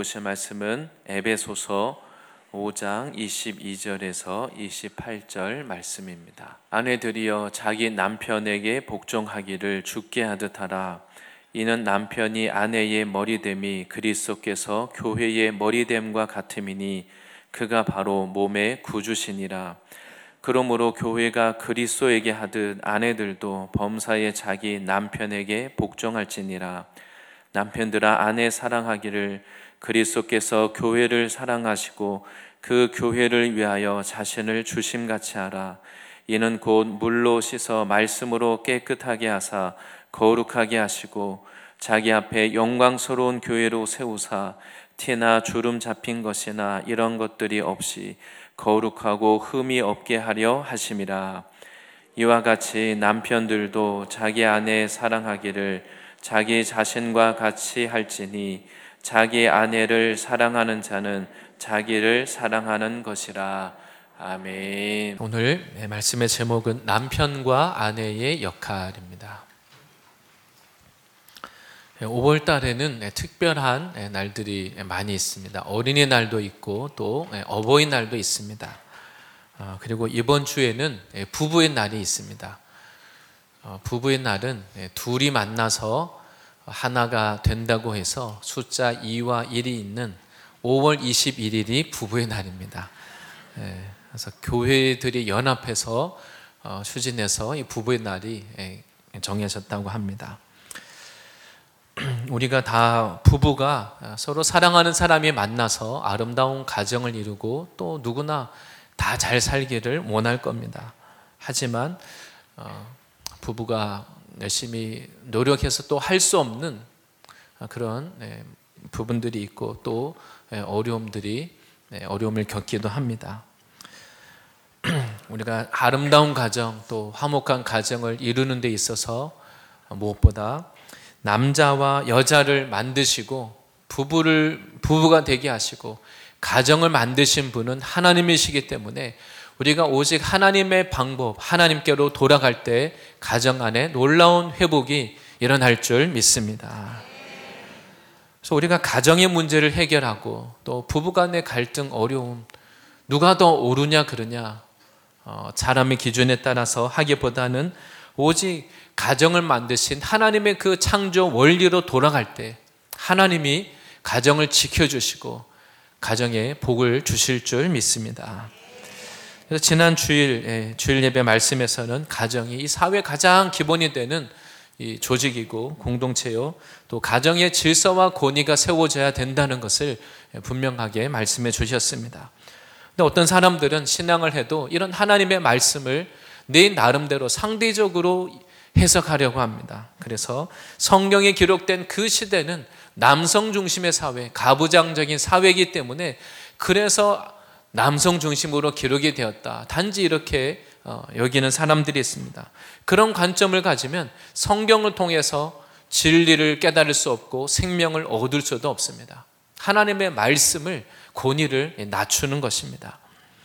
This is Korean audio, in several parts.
보실 말씀은 에베소서 5장 22절에서 28절 말씀입니다. 아내들이여 자기 남편에게 복종하기를 주께 하듯 하라. 이는 남편이 아내의 머리됨이 그리스도께서 교회의 머리됨과 같음이니 그가 바로 몸의 구주시니라. 그러므로 교회가 그리스도에게 하듯 아내들도 범사에 자기 남편에게 복종할지니라. 남편들아 아내 사랑하기를 그리스도께서 교회를 사랑하시고 그 교회를 위하여 자신을 주심같이 하라. 이는 곧 물로 씻어 말씀으로 깨끗하게 하사 거룩하게 하시고 자기 앞에 영광스러운 교회로 세우사 티나 주름 잡힌 것이나 이런 것들이 없이 거룩하고 흠이 없게 하려 하심이라. 이와 같이 남편들도 자기 아내 사랑하기를 자기 자신과 같이 할지니 자기 아내를 사랑하는 자는 자기를 사랑하는 것이라. 아멘. 오늘 말씀의 제목은 남편과 아내의 역할입니다. 5월 달에는 특별한 날들이 많이 있습니다. 어린이날도 있고 또 어버이날도 있습니다. 그리고 이번 주에는 부부의 날이 있습니다. 부부의 날은 둘이 만나서 하나가 된다고 해서 숫자 2와 1이 있는 5월 21일이 부부의 날입니다. 그래서 교회들이 연합해서 추진해서 이 부부의 날이 정해졌다고 합니다. 우리가 다 부부가 서로 사랑하는 사람이 만나서 아름다운 가정을 이루고 또 누구나 다 잘 살기를 원할 겁니다. 하지만 부부가 열심히 노력해서 또 할 수 없는 그런 부분들이 있고 또 어려움을 겪기도 합니다. 우리가 아름다운 가정 또 화목한 가정을 이루는 데 있어서 무엇보다 남자와 여자를 만드시고 부부가 되게 하시고 가정을 만드신 분은 하나님이시기 때문에 우리가 오직 하나님의 방법, 하나님께로 돌아갈 때 가정 안에 놀라운 회복이 일어날 줄 믿습니다. 그래서 우리가 가정의 문제를 해결하고 또 부부간의 갈등, 어려움, 누가 더 옳으냐 그러냐 사람의 기준에 따라서 하기보다는 오직 가정을 만드신 하나님의 그 창조 원리로 돌아갈 때 하나님이 가정을 지켜주시고 가정에 복을 주실 줄 믿습니다. 그래서 지난 주일 예배 말씀에서는 가정이 이 사회의 가장 기본이 되는 이 조직이고 공동체요, 또 가정의 질서와 권위가 세워져야 된다는 것을 분명하게 말씀해 주셨습니다. 근데 어떤 사람들은 신앙을 해도 이런 하나님의 말씀을 내 나름대로 상대적으로 해석하려고 합니다. 그래서 성경에 기록된 그 시대는 남성 중심의 사회, 가부장적인 사회이기 때문에 그래서 남성 중심으로 기록이 되었다. 단지 이렇게 여기는 사람들이 있습니다. 그런 관점을 가지면 성경을 통해서 진리를 깨달을 수 없고 생명을 얻을 수도 없습니다. 하나님의 말씀을 권위를 낮추는 것입니다.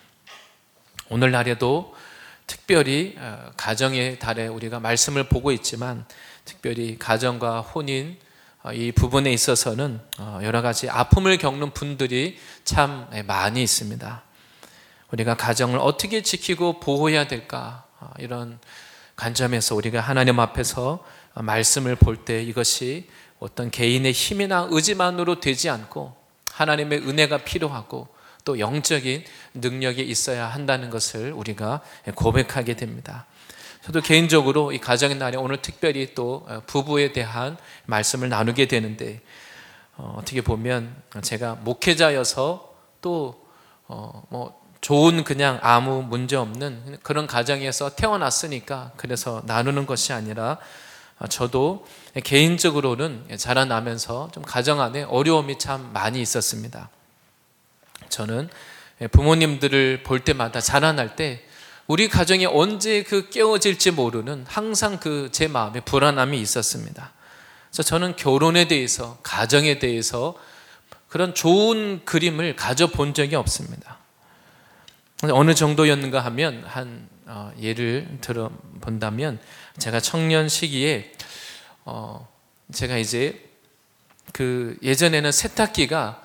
오늘날에도 특별히 가정의 달에 우리가 말씀을 보고 있지만 특별히 가정과 혼인 이 부분에 있어서는 여러 가지 아픔을 겪는 분들이 참 많이 있습니다. 우리가 가정을 어떻게 지키고 보호해야 될까 이런 관점에서 우리가 하나님 앞에서 말씀을 볼 때 이것이 어떤 개인의 힘이나 의지만으로 되지 않고 하나님의 은혜가 필요하고 또 영적인 능력이 있어야 한다는 것을 우리가 고백하게 됩니다. 저도 개인적으로 이 가정의 날에 오늘 특별히 또 부부에 대한 말씀을 나누게 되는데 어떻게 보면 제가 목회자여서 또 좋은 그냥 아무 문제 없는 그런 가정에서 태어났으니까 그래서 나누는 것이 아니라 저도 개인적으로는 자라나면서 좀 가정 안에 어려움이 참 많이 있었습니다. 저는 부모님들을 볼 때마다 자라날 때 우리 가정이 언제 깨어질지 모르는 항상 제 마음에 불안함이 있었습니다. 그래서 저는 결혼에 대해서, 가정에 대해서 그런 좋은 그림을 가져본 적이 없습니다. 어느 정도였는가 하면 예를 들어 본다면 제가 청년 시기에 제가 이제 예전에는 세탁기가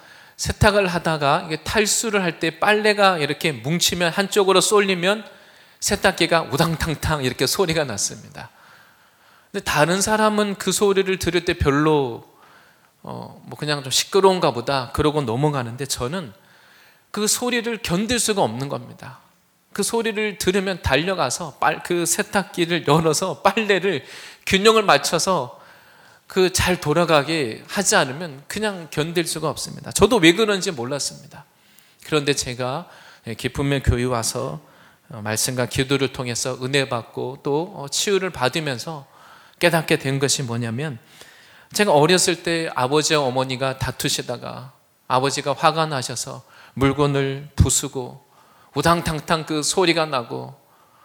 세탁을 하다가 이게 탈수를 할 때 빨래가 이렇게 뭉치면 한쪽으로 쏠리면 세탁기가 우당탕탕 이렇게 소리가 났습니다. 근데 다른 사람은 그 소리를 들을 때 별로 뭐 그냥 좀 시끄러운가 보다 그러고 넘어가는데 저는 그 소리를 견딜 수가 없는 겁니다. 그 소리를 들으면 달려가서 그 세탁기를 열어서 빨래를 균형을 맞춰서 그 잘 돌아가게 하지 않으면 그냥 견딜 수가 없습니다. 저도 왜 그런지 몰랐습니다. 그런데 제가 기쁨의 교회 와서 말씀과 기도를 통해서 은혜 받고 또 치유를 받으면서 깨닫게 된 것이 뭐냐면, 제가 어렸을 때 아버지와 어머니가 다투시다가 아버지가 화가 나셔서 물건을 부수고 우당탕탕 그 소리가 나고,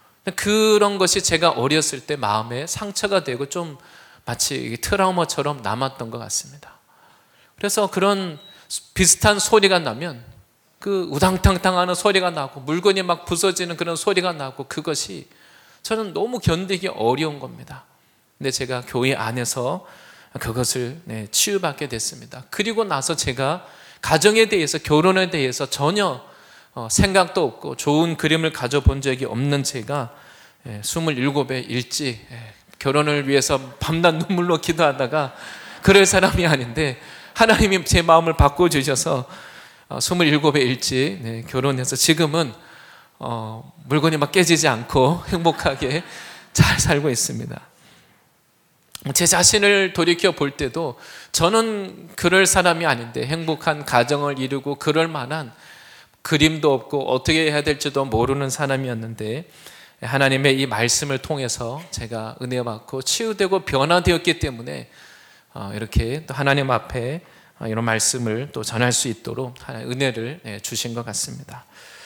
그런 것이 제가 어렸을 때 마음에 상처가 되고 좀 마치 트라우마처럼 남았던 것 같습니다. 그래서 그런 비슷한 소리가 나면 그 우당탕탕 하는 소리가 나고 물건이 막 부서지는 그런 소리가 나고, 그것이 저는 너무 견디기 어려운 겁니다. 근데 제가 교회 안에서 그것을 치유받게 됐습니다. 그리고 나서 제가 가정에 대해서, 결혼에 대해서 전혀 생각도 없고 좋은 그림을 가져본 적이 없는 제가 27에 일찍 결혼을 위해서 밤낮 눈물로 기도하다가 그럴 사람이 아닌데 하나님이 제 마음을 바꿔주셔서 27에 일찍 결혼해서 지금은 물건이 막 깨지지 않고 행복하게 잘 살고 있습니다. 제 자신을 돌이켜 볼 때도 저는 그럴 사람이 아닌데 행복한 가정을 이루고 그럴 만한 그림도 없고 어떻게 해야 될지도 모르는 사람이었는데, 하나님의 이 말씀을 통해서 제가 은혜 받고 치유되고 변화되었기 때문에 이렇게 또 하나님 앞에 이런 말씀을 또 전할 수 있도록 은혜를 주신 것 같습니다.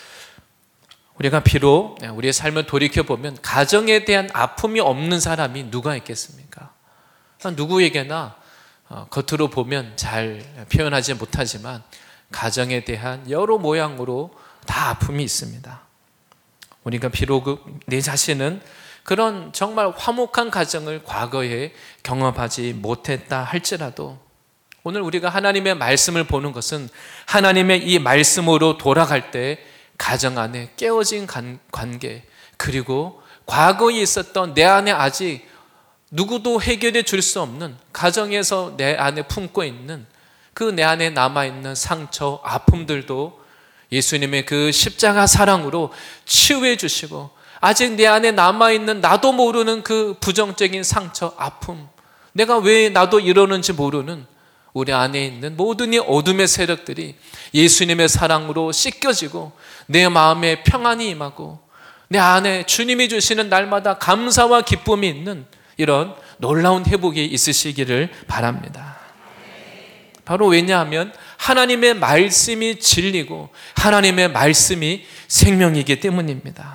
우리가 비록 우리의 삶을 돌이켜보면 가정에 대한 아픔이 없는 사람이 누가 있겠습니까? 누구에게나 겉으로 보면 잘 표현하지 못하지만 가정에 대한 여러 모양으로 다 아픔이 있습니다. 우리가 비록 내 자신은 그런 정말 화목한 가정을 과거에 경험하지 못했다 할지라도, 오늘 우리가 하나님의 말씀을 보는 것은 하나님의 이 말씀으로 돌아갈 때 가정 안에 깨어진 관계, 그리고 과거에 있었던 내 안에 아직 누구도 해결해 줄 수 없는, 가정에서 내 안에 품고 있는 그 내 안에 남아있는 상처, 아픔들도 예수님의 그 십자가 사랑으로 치유해 주시고, 아직 내 안에 남아있는 나도 모르는 그 부정적인 상처, 아픔, 내가 왜 나도 이러는지 모르는 우리 안에 있는 모든 이 어둠의 세력들이 예수님의 사랑으로 씻겨지고 내 마음에 평안이 임하고 내 안에 주님이 주시는 날마다 감사와 기쁨이 있는 이런 놀라운 회복이 있으시기를 바랍니다. 바로 왜냐하면 하나님의 말씀이 진리고 하나님의 말씀이 생명이기 때문입니다.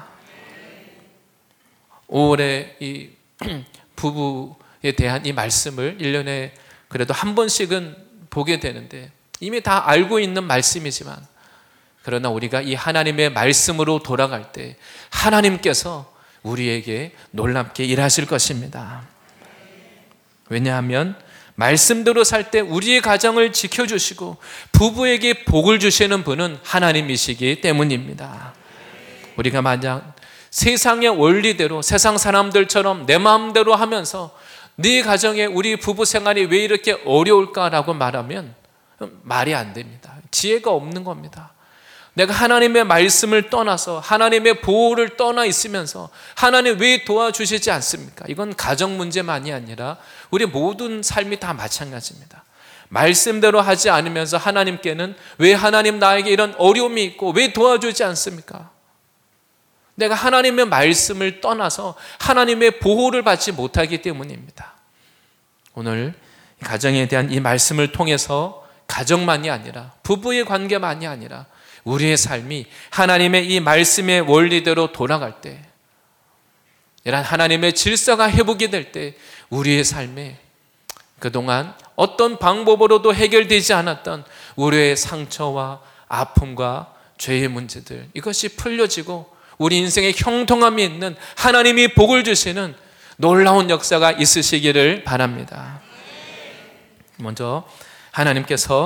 5월에 이 부부에 대한 이 말씀을 1년에 그래도 한 번씩은 보게 되는데, 이미 다 알고 있는 말씀이지만 그러나 우리가 이 하나님의 말씀으로 돌아갈 때 하나님께서 우리에게 놀랍게 일하실 것입니다. 왜냐하면 말씀대로 살 때 우리의 가정을 지켜주시고 부부에게 복을 주시는 분은 하나님이시기 때문입니다. 우리가 만약 세상의 원리대로 세상 사람들처럼 내 마음대로 하면서 네 가정에 우리 부부 생활이 왜 이렇게 어려울까라고 말하면 말이 안 됩니다. 지혜가 없는 겁니다. 내가 하나님의 말씀을 떠나서 하나님의 보호를 떠나 있으면서 하나님 왜 도와주시지 않습니까? 이건 가정 문제만이 아니라 우리 모든 삶이 다 마찬가지입니다. 말씀대로 하지 않으면서 하나님께는 왜 하나님 나에게 이런 어려움이 있고 왜 도와주지 않습니까? 내가 하나님의 말씀을 떠나서 하나님의 보호를 받지 못하기 때문입니다. 오늘 가정에 대한 이 말씀을 통해서 가정만이 아니라 부부의 관계만이 아니라 우리의 삶이 하나님의 이 말씀의 원리대로 돌아갈 때, 이런 하나님의 질서가 회복이 될 때 우리의 삶에 그동안 어떤 방법으로도 해결되지 않았던 우리의 상처와 아픔과 죄의 문제들, 이것이 풀려지고 우리 인생에 형통함이 있는 하나님이 복을 주시는 놀라운 역사가 있으시기를 바랍니다. 먼저 하나님께서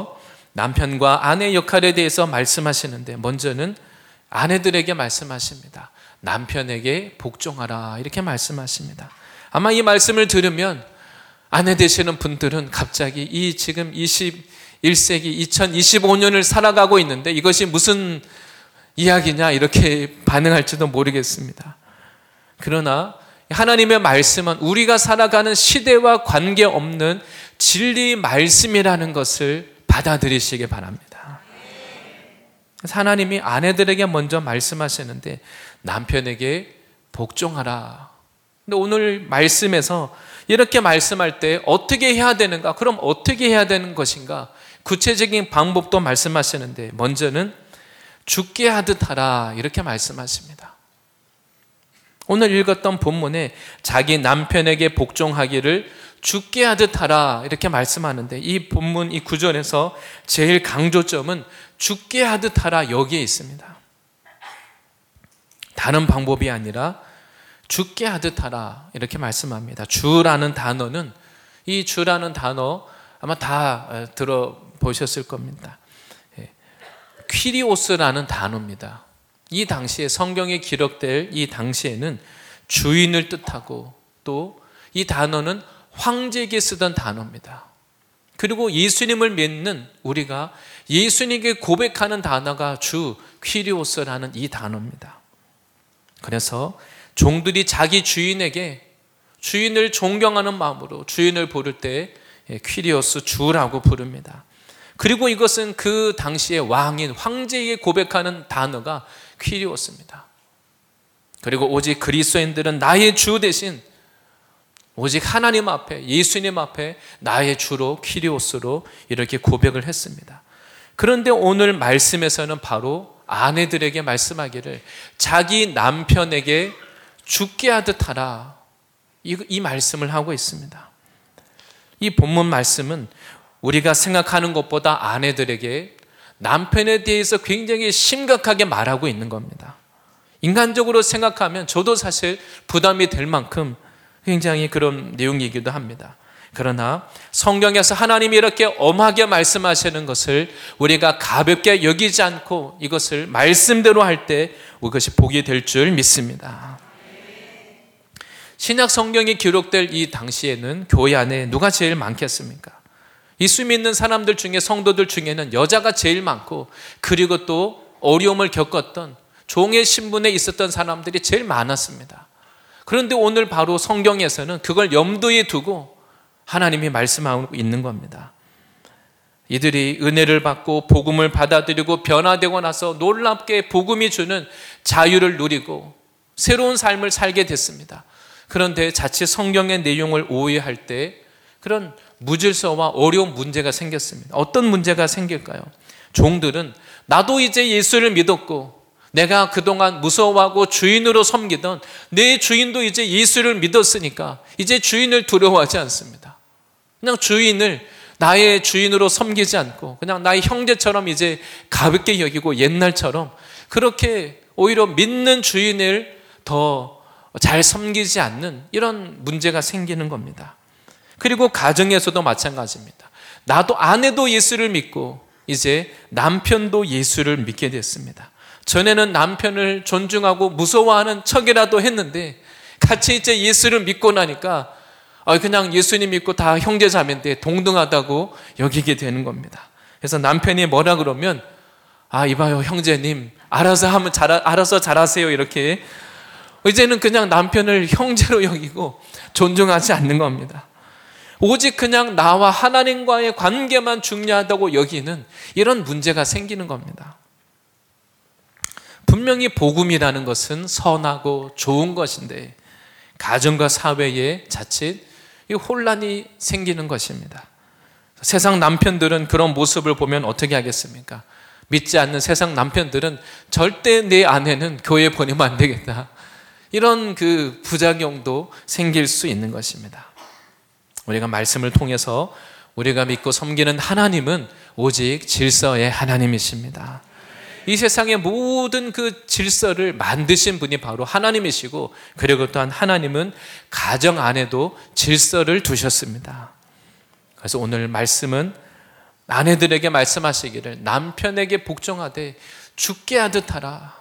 남편과 아내 역할에 대해서 말씀하시는데 먼저는 아내들에게 말씀하십니다. 남편에게 복종하라 이렇게 말씀하십니다. 아마 이 말씀을 들으면 아내 되시는 분들은 갑자기 이 지금 21세기 2025년을 살아가고 있는데 이것이 무슨 이야기냐 이렇게 반응할지도 모르겠습니다. 그러나 하나님의 말씀은 우리가 살아가는 시대와 관계없는 진리 말씀이라는 것을 받아들이시기 바랍니다. 하나님이 아내들에게 먼저 말씀하시는데 남편에게 복종하라. 근데 오늘 말씀에서 이렇게 말씀할 때 어떻게 해야 되는가? 그럼 어떻게 해야 되는 것인가? 구체적인 방법도 말씀하시는데 먼저는 죽게 하듯 하라 이렇게 말씀하십니다. 오늘 읽었던 본문에 자기 남편에게 복종하기를 죽게 하듯 하라 이렇게 말씀하는데 이 본문 이 구절에서 제일 강조점은 죽게 하듯 하라 여기에 있습니다. 다른 방법이 아니라 죽게 하듯 하라 이렇게 말씀합니다. 주라는 단어는 이 주라는 단어 아마 다 들어보셨을 겁니다. 퀴리오스라는 단어입니다. 이 당시에 성경에 기록될 이 당시에는 주인을 뜻하고 또 이 단어는 황제에게 쓰던 단어입니다. 그리고 예수님을 믿는 우리가 예수님께 고백하는 단어가 주 퀴리오스라는 이 단어입니다. 그래서 종들이 자기 주인에게 주인을 존경하는 마음으로 주인을 부를 때 퀴리오스 주라고 부릅니다. 그리고 이것은 그 당시의 왕인 황제에게 고백하는 단어가 퀴리오스입니다. 그리고 오직 그리스도인들은 나의 주 대신 오직 하나님 앞에 예수님 앞에 나의 주로 퀴리오스로 이렇게 고백을 했습니다. 그런데 오늘 말씀에서는 바로 아내들에게 말씀하기를 자기 남편에게 죽게 하듯 하라 이 말씀을 하고 있습니다. 이 본문 말씀은 우리가 생각하는 것보다 아내들에게 남편에 대해서 굉장히 심각하게 말하고 있는 겁니다. 인간적으로 생각하면 저도 사실 부담이 될 만큼 굉장히 그런 내용이기도 합니다. 그러나 성경에서 하나님이 이렇게 엄하게 말씀하시는 것을 우리가 가볍게 여기지 않고 이것을 말씀대로 할 때 이것이 복이 될 줄 믿습니다. 신약 성경이 기록될 이 당시에는 교회 안에 누가 제일 많겠습니까? 예수 믿는 사람들 중에 성도들 중에는 여자가 제일 많고 그리고 또 어려움을 겪었던 종의 신분에 있었던 사람들이 제일 많았습니다. 그런데 오늘 바로 성경에서는 그걸 염두에 두고 하나님이 말씀하고 있는 겁니다. 이들이 은혜를 받고 복음을 받아들이고 변화되고 나서 놀랍게 복음이 주는 자유를 누리고 새로운 삶을 살게 됐습니다. 그런데 자칫 성경의 내용을 오해할 때 그런 무질서와 어려운 문제가 생겼습니다. 어떤 문제가 생길까요? 종들은 나도 이제 예수를 믿었고 내가 그동안 무서워하고 주인으로 섬기던 내 주인도 이제 예수를 믿었으니까 이제 주인을 두려워하지 않습니다. 그냥 주인을 나의 주인으로 섬기지 않고 그냥 나의 형제처럼 이제 가볍게 여기고 옛날처럼 그렇게 오히려 믿는 주인을 더 잘 섬기지 않는 이런 문제가 생기는 겁니다. 그리고 가정에서도 마찬가지입니다. 나도 아내도 예수를 믿고 이제 남편도 예수를 믿게 됐습니다. 전에는 남편을 존중하고 무서워하는 척이라도 했는데 같이 이제 예수를 믿고 나니까 그냥 예수님 믿고 다 형제자매인데 동등하다고 여기게 되는 겁니다. 그래서 남편이 뭐라 그러면 이봐요 형제님 알아서 잘하세요 이렇게 이제는 그냥 남편을 형제로 여기고 존중하지 않는 겁니다. 오직 그냥 나와 하나님과의 관계만 중요하다고 여기는 이런 문제가 생기는 겁니다. 분명히 복음이라는 것은 선하고 좋은 것인데 가정과 사회에 자칫 혼란이 생기는 것입니다. 세상 남편들은 그런 모습을 보면 어떻게 하겠습니까? 믿지 않는 세상 남편들은 절대 내 아내는 교회에 보내면 안 되겠다. 이런 그 부작용도 생길 수 있는 것입니다. 우리가 말씀을 통해서 우리가 믿고 섬기는 하나님은 오직 질서의 하나님이십니다. 이 세상의 모든 그 질서를 만드신 분이 바로 하나님이시고 그리고 또한 하나님은 가정 안에도 질서를 두셨습니다. 그래서 오늘 말씀은 아내들에게 말씀하시기를 남편에게 복종하되 죽게 하듯 하라.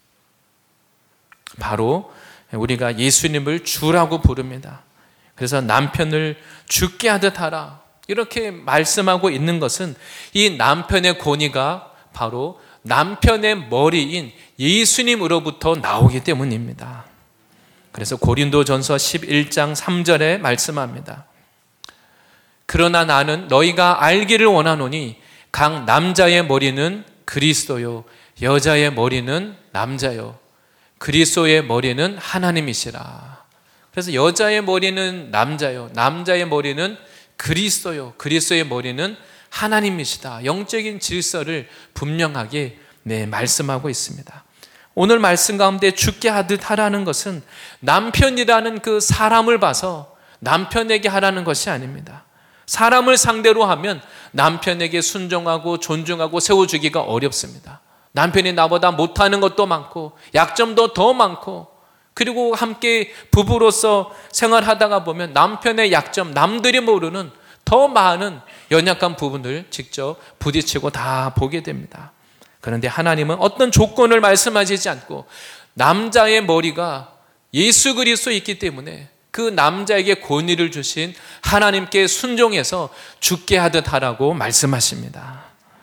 바로 우리가 예수님을 주라고 부릅니다. 그래서 남편을 죽게 하듯 하라 이렇게 말씀하고 있는 것은 이 남편의 권위가 바로 남편의 머리인 예수님으로부터 나오기 때문입니다. 그래서 고린도전서 11장 3절에 말씀합니다. 그러나 나는 너희가 알기를 원하노니 각 남자의 머리는 그리스도요 여자의 머리는 남자요 그리스도의 머리는 하나님이시라. 그래서 여자의 머리는 남자요 남자의 머리는 그리스도요 그리스도의 머리는 하나님이시다. 영적인 질서를 분명하게 말씀하고 있습니다. 오늘 말씀 가운데 죽게 하듯 하라는 것은 남편이라는 그 사람을 봐서 남편에게 하라는 것이 아닙니다. 사람을 상대로 하면 남편에게 순종하고 존중하고 세워주기가 어렵습니다. 남편이 나보다 못하는 것도 많고 약점도 더 많고 그리고 함께 부부로서 생활하다가 보면 남편의 약점, 남들이 모르는 더 많은 연약한 부분을 직접 부딪히고 다 보게 됩니다. 그런데 하나님은 어떤 조건을 말씀하시지 않고 남자의 머리가 예수 그리스도에 있기 때문에 그 남자에게 권위를 주신 하나님께 순종해서 죽게 하듯 하라고 말씀하십니다.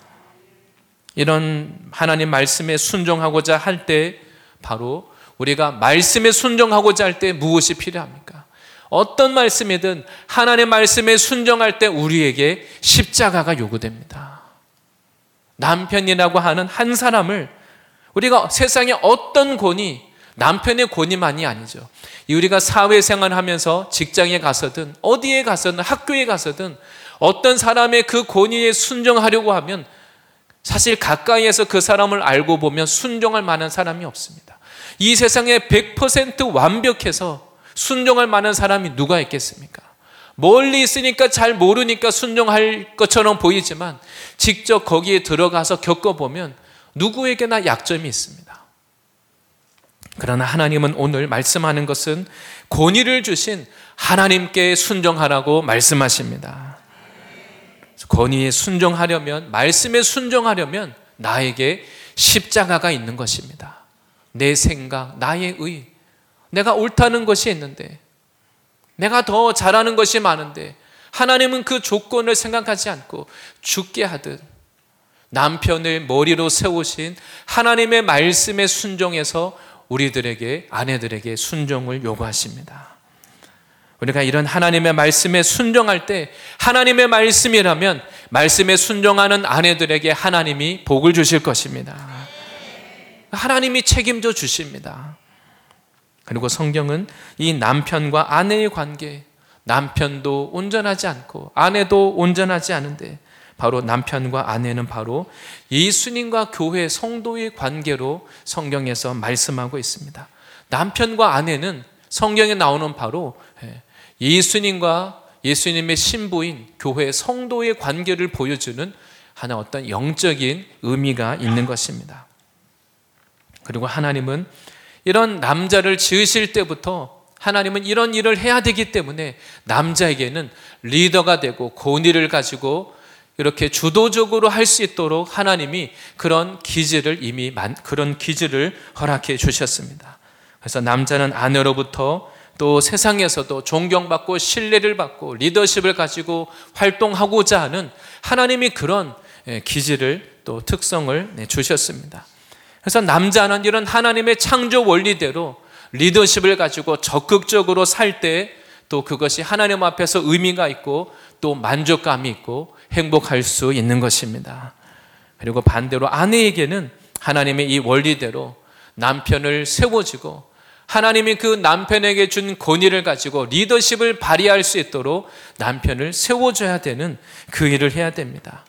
이런 하나님 말씀에 순종하고자 할 때 바로 우리가 말씀에 순종하고자 할 때 무엇이 필요합니까? 어떤 말씀이든 하나님의 말씀에 순종할 때 우리에게 십자가가 요구됩니다. 남편이라고 하는 한 사람을 우리가 세상에 어떤 권위, 남편의 권위만이 아니죠. 우리가 사회생활을 하면서 직장에 가서든 어디에 가서든 학교에 가서든 어떤 사람의 그 권위에 순종하려고 하면 사실 가까이에서 그 사람을 알고 보면 순종할 만한 사람이 없습니다. 이 세상에 100% 완벽해서 순종할 만한 사람이 누가 있겠습니까? 멀리 있으니까 잘 모르니까 순종할 것처럼 보이지만 직접 거기에 들어가서 겪어보면 누구에게나 약점이 있습니다. 그러나 하나님은 오늘 말씀하는 것은 권위를 주신 하나님께 순종하라고 말씀하십니다. 권위에 순종하려면, 말씀에 순종하려면 나에게 십자가가 있는 것입니다. 내 생각, 나의 의, 내가 옳다는 것이 있는데, 내가 더 잘하는 것이 많은데 하나님은 그 조건을 생각하지 않고 죽게 하듯 남편을 머리로 세우신 하나님의 말씀에 순종해서 우리들에게, 아내들에게 순종을 요구하십니다. 우리가 이런 하나님의 말씀에 순종할 때 하나님의 말씀이라면 말씀에 순종하는 아내들에게 하나님이 복을 주실 것입니다. 하나님이 책임져 주십니다. 그리고 성경은 이 남편과 아내의 관계, 남편도 온전하지 않고 아내도 온전하지 않은데 바로 남편과 아내는 바로 예수님과 교회 성도의 관계로 성경에서 말씀하고 있습니다. 남편과 아내는 성경에 나오는 바로 예수님과 예수님의 신부인 교회 성도의 관계를 보여주는 하나 어떤 영적인 의미가 있는 것입니다. 그리고 하나님은 이런 남자를 지으실 때부터 하나님은 이런 일을 해야 되기 때문에 남자에게는 리더가 되고 권위를 가지고 이렇게 주도적으로 할 수 있도록 하나님이 그런 기질을 그런 기질을 허락해 주셨습니다. 그래서 남자는 아내로부터 또 세상에서도 존경받고 신뢰를 받고 리더십을 가지고 활동하고자 하는 하나님이 그런 기질을 또 특성을 주셨습니다. 그래서 남자는 이런 하나님의 창조 원리대로 리더십을 가지고 적극적으로 살 때 또 그것이 하나님 앞에서 의미가 있고 또 만족감이 있고 행복할 수 있는 것입니다. 그리고 반대로 아내에게는 하나님의 이 원리대로 남편을 세워주고 하나님이 그 남편에게 준 권위를 가지고 리더십을 발휘할 수 있도록 남편을 세워줘야 되는 그 일을 해야 됩니다.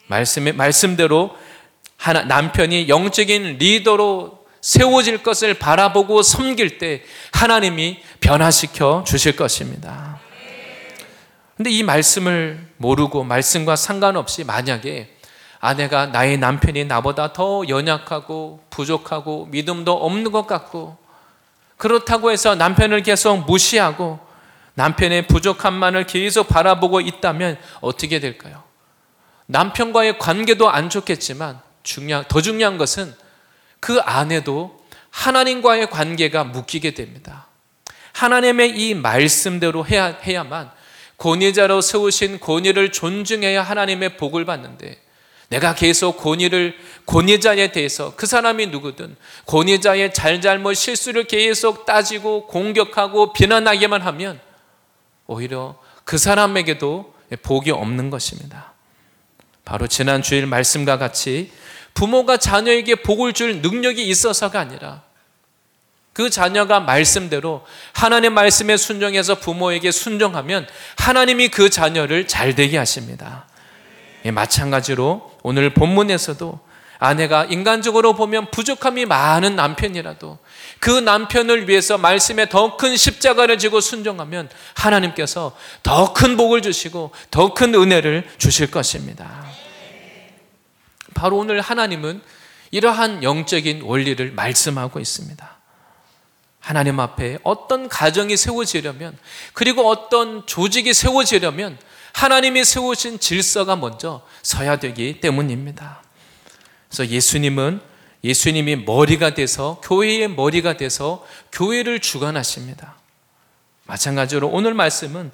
말씀대로 남편이 영적인 리더로 세워질 것을 바라보고 섬길 때 하나님이 변화시켜 주실 것입니다. 그런데 이 말씀을 모르고 말씀과 상관없이 만약에 아내가 나의 남편이 나보다 더 연약하고 부족하고 믿음도 없는 것 같고 그렇다고 해서 남편을 계속 무시하고 남편의 부족함만을 계속 바라보고 있다면 어떻게 될까요? 남편과의 관계도 안 좋겠지만 더 중요한 것은 그 안에도 하나님과의 관계가 묶이게 됩니다. 하나님의 이 말씀대로 해야만 권위자로 세우신 권위를 존중해야 하나님의 복을 받는데, 내가 계속 권위자에 대해서 그 사람이 누구든 권위자의 잘잘못 실수를 계속 따지고 공격하고 비난하기만 하면 오히려 그 사람에게도 복이 없는 것입니다. 바로 지난 주일 말씀과 같이 부모가 자녀에게 복을 줄 능력이 있어서가 아니라 그 자녀가 말씀대로 하나님의 말씀에 순종해서 부모에게 순종하면 하나님이 그 자녀를 잘되게 하십니다. 마찬가지로 오늘 본문에서도 아내가 인간적으로 보면 부족함이 많은 남편이라도 그 남편을 위해서 말씀에 더 큰 십자가를 지고 순종하면 하나님께서 더 큰 복을 주시고 더 큰 은혜를 주실 것입니다. 바로 오늘 하나님은 이러한 영적인 원리를 말씀하고 있습니다. 하나님 앞에 어떤 가정이 세워지려면, 그리고 어떤 조직이 세워지려면 하나님이 세우신 질서가 먼저 서야 되기 때문입니다. 그래서 예수님이 머리가 돼서, 교회의 머리가 돼서 교회를 주관하십니다. 마찬가지로 오늘 말씀은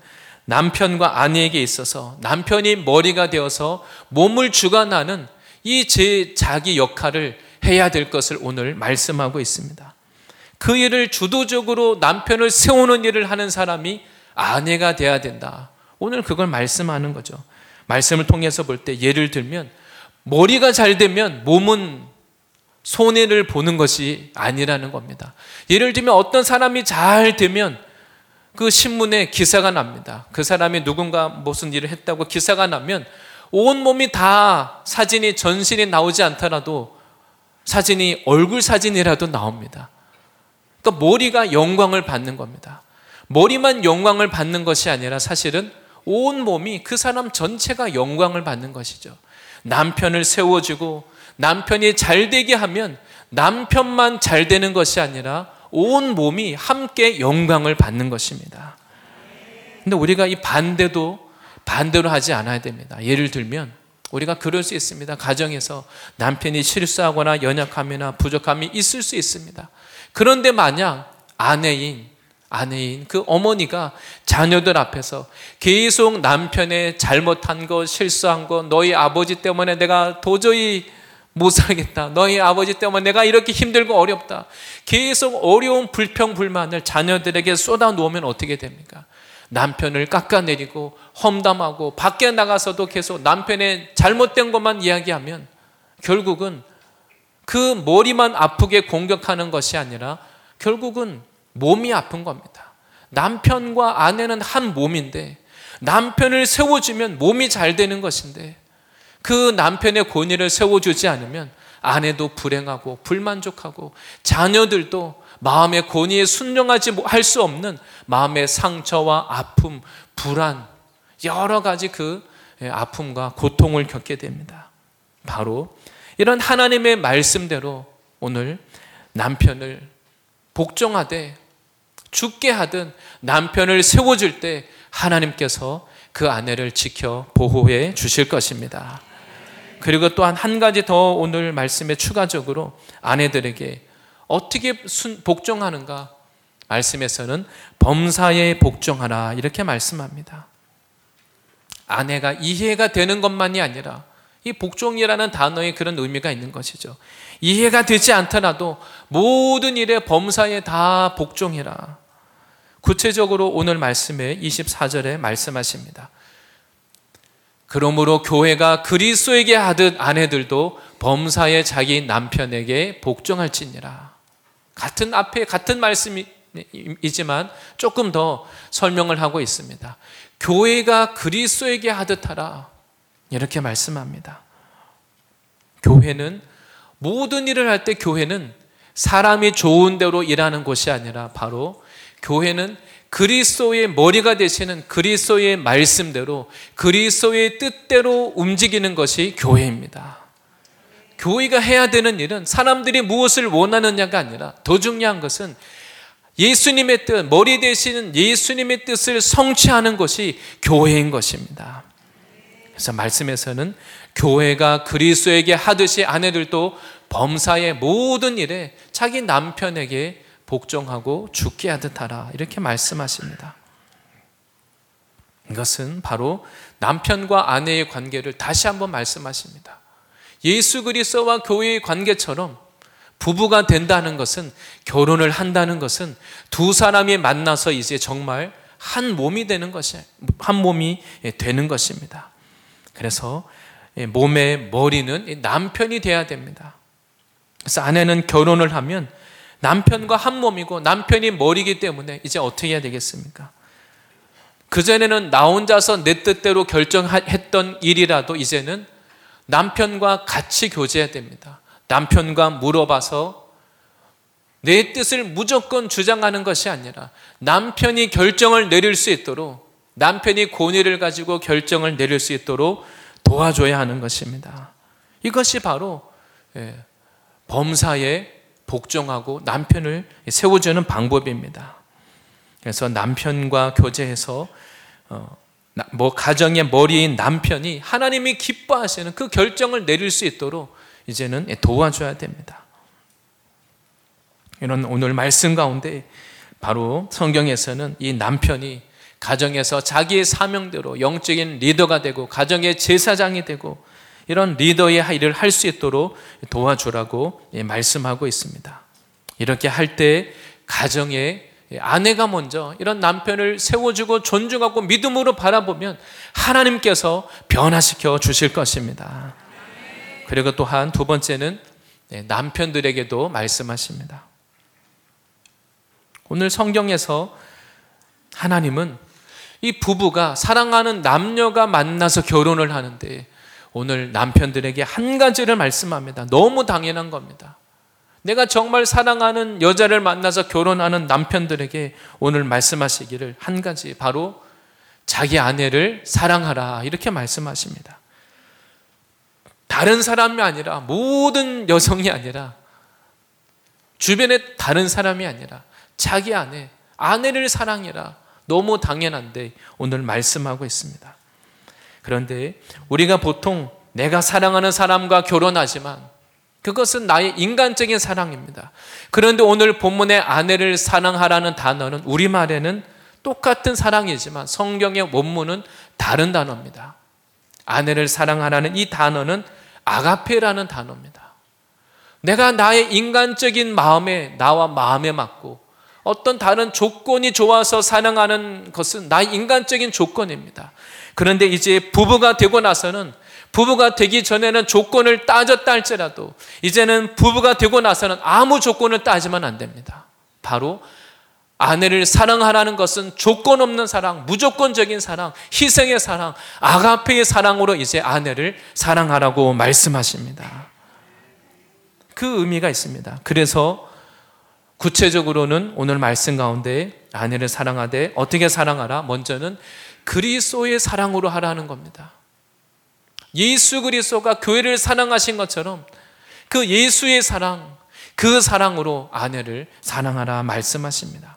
남편과 아내에게 있어서 남편이 머리가 되어서 몸을 주관하는 이 자기 역할을 해야 될 것을 오늘 말씀하고 있습니다. 그 일을 주도적으로 남편을 세우는 일을 하는 사람이 아내가 돼야 된다. 오늘 그걸 말씀하는 거죠. 말씀을 통해서 볼 때 예를 들면 머리가 잘 되면 몸은 손해를 보는 것이 아니라는 겁니다. 예를 들면 어떤 사람이 잘 되면 그 신문에 기사가 납니다. 그 사람이 누군가 무슨 일을 했다고 기사가 나면 온몸이 다 사진이, 전신이 나오지 않더라도 사진이 얼굴 사진이라도 나옵니다. 그러니까 머리가 영광을 받는 겁니다. 머리만 영광을 받는 것이 아니라 사실은 온 몸이, 그 사람 전체가 영광을 받는 것이죠. 남편을 세워주고 남편이 잘 되게 하면 남편만 잘 되는 것이 아니라 온 몸이 함께 영광을 받는 것입니다. 근데 우리가 이 반대로 하지 않아야 됩니다. 예를 들면 우리가 그럴 수 있습니다. 가정에서 남편이 실수하거나 연약함이나 부족함이 있을 수 있습니다. 그런데 만약 아내인 그 어머니가 자녀들 앞에서 계속 남편의 잘못한 것, 실수한 것, 너희 아버지 때문에 내가 도저히 못 살겠다, 너희 아버지 때문에 내가 이렇게 힘들고 어렵다, 계속 어려운 불평, 불만을 자녀들에게 쏟아 놓으면 어떻게 됩니까? 남편을 깎아내리고 험담하고 밖에 나가서도 계속 남편의 잘못된 것만 이야기하면 결국은 그 머리만 아프게 공격하는 것이 아니라 결국은 몸이 아픈 겁니다. 남편과 아내는 한 몸인데 남편을 세워주면 몸이 잘 되는 것인데 그 남편의 권위를 세워주지 않으면 아내도 불행하고 불만족하고 자녀들도 마음의 권위에 순종하지 할 수 없는 마음의 상처와 아픔, 불안, 여러 가지 그 아픔과 고통을 겪게 됩니다. 바로 이런 하나님의 말씀대로 오늘 남편을 복종하되 죽게 하든 남편을 세워줄 때 하나님께서 그 아내를 지켜 보호해 주실 것입니다. 그리고 또한 한 가지 더 오늘 말씀에 추가적으로 아내들에게 어떻게 복종하는가, 말씀에서는 범사에 복종하라 이렇게 말씀합니다. 아내가 이해가 되는 것만이 아니라 이 복종이라는 단어에 그런 의미가 있는 것이죠. 이해가 되지 않더라도 모든 일에 범사에 다 복종해라. 구체적으로 오늘 말씀에 24절에 말씀하십니다. 그러므로 교회가 그리스도에게 하듯 아내들도 범사에 자기 남편에게 복종할지니라. 같은 말씀이지만 조금 더 설명을 하고 있습니다. 교회가 그리스도에게 하듯 하라 이렇게 말씀합니다. 교회는 모든 일을 할 때 교회는 사람이 좋은 대로 일하는 곳이 아니라 바로 교회는 그리스도의 머리가 되시는 그리스도의 말씀대로 그리스도의 뜻대로 움직이는 것이 교회입니다. 교회가 해야 되는 일은 사람들이 무엇을 원하느냐가 아니라 더 중요한 것은 예수님의 뜻, 머리 되시는 예수님의 뜻을 성취하는 것이 교회인 것입니다. 그래서 말씀에서는 교회가 그리스도에게 하듯이 아내들도 범사의 모든 일에 자기 남편에게 복종하고 죽게 하듯 하라, 이렇게 말씀하십니다. 이것은 바로 남편과 아내의 관계를 다시 한번 말씀하십니다. 예수 그리스도와 교회의 관계처럼 부부가 된다는 것은, 결혼을 한다는 것은 두 사람이 만나서 이제 정말 한 몸이 되는 것입니다. 그래서 몸의 머리는 남편이 돼야 됩니다. 그래서 아내는 결혼을 하면 남편과 한 몸이고 남편이 머리이기 때문에 이제 어떻게 해야 되겠습니까? 그전에는 나 혼자서 내 뜻대로 결정했던 일이라도 이제는 남편과 같이 교제해야 됩니다. 남편과 물어봐서 내 뜻을 무조건 주장하는 것이 아니라 남편이 결정을 내릴 수 있도록, 남편이 권위를 가지고 결정을 내릴 수 있도록 도와줘야 하는 것입니다. 이것이 바로 범사에 복종하고 남편을 세워주는 방법입니다. 그래서 남편과 교제해서 가정의 머리인 남편이 하나님이 기뻐하시는 그 결정을 내릴 수 있도록 이제는 도와줘야 됩니다. 이런 오늘 말씀 가운데 바로 성경에서는 이 남편이 가정에서 자기의 사명대로 영적인 리더가 되고 가정의 제사장이 되고 이런 리더의 일을 할 수 있도록 도와주라고 말씀하고 있습니다. 이렇게 할 때 가정에 아내가 먼저 이런 남편을 세워주고 존중하고 믿음으로 바라보면 하나님께서 변화시켜 주실 것입니다. 그리고 또한 두 번째는 남편들에게도 말씀하십니다. 오늘 성경에서 하나님은 이 부부가, 사랑하는 남녀가 만나서 결혼을 하는데 오늘 남편들에게 한 가지를 말씀합니다. 너무 당연한 겁니다. 내가 정말 사랑하는 여자를 만나서 결혼하는 남편들에게 오늘 말씀하시기를 한 가지, 바로 자기 아내를 사랑하라, 이렇게 말씀하십니다. 다른 사람이 아니라, 모든 여성이 아니라, 주변에 다른 사람이 아니라 자기 아내를 사랑해라. 너무 당연한데 오늘 말씀하고 있습니다. 그런데 우리가 보통 내가 사랑하는 사람과 결혼하지만 그것은 나의 인간적인 사랑입니다. 그런데 오늘 본문의 아내를 사랑하라는 단어는 우리말에는 똑같은 사랑이지만 성경의 원문은 다른 단어입니다. 아내를 사랑하라는 이 단어는 아가페라는 단어입니다. 내가 나의 인간적인 마음에, 나와 마음에 맞고 어떤 다른 조건이 좋아서 사랑하는 것은 나의 인간적인 조건입니다. 그런데 이제 부부가 되고 나서는, 부부가 되기 전에는 조건을 따졌다 할지라도 이제는 부부가 되고 나서는 아무 조건을 따지면 안 됩니다. 바로 아내를 사랑하라는 것은 조건 없는 사랑, 무조건적인 사랑, 희생의 사랑, 아가페의 사랑으로 이제 아내를 사랑하라고 말씀하십니다. 그 의미가 있습니다. 그래서 구체적으로는 오늘 말씀 가운데 아내를 사랑하되 어떻게 사랑하라? 먼저는 그리스도의 사랑으로 하라는 겁니다. 예수 그리스도가 교회를 사랑하신 것처럼 그 예수의 사랑, 그 사랑으로 아내를 사랑하라 말씀하십니다.